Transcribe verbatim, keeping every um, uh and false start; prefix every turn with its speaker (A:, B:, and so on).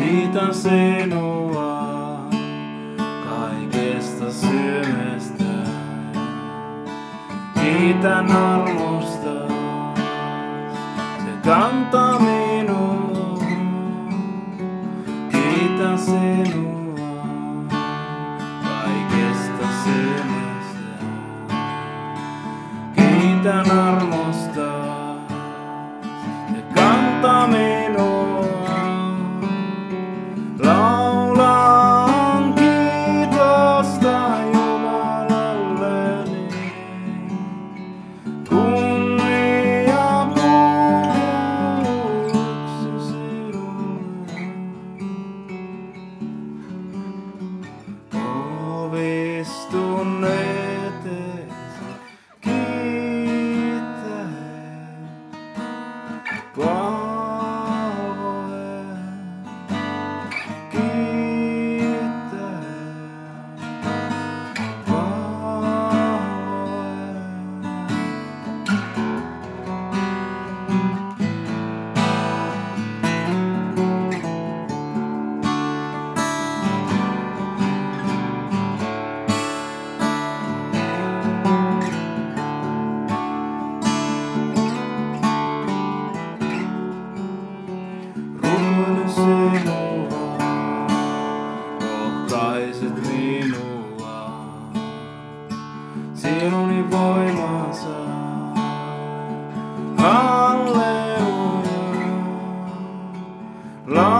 A: Kiitän sinua kaikesta sydämestä. Kiitän armosta, se kantaa minua. Kiitän sinua kaikesta sydämestä. Kiitän armosta, se kantaa minua. Laulan kiitosta Jumalalleni, kunnia kuuluksi sinulle. Kovistun eteesi kiittäen, palvoen, kiittäen, palvoen. Rukoilen sinua, rohkaiset minua, sinuni voimansa. Halleluja.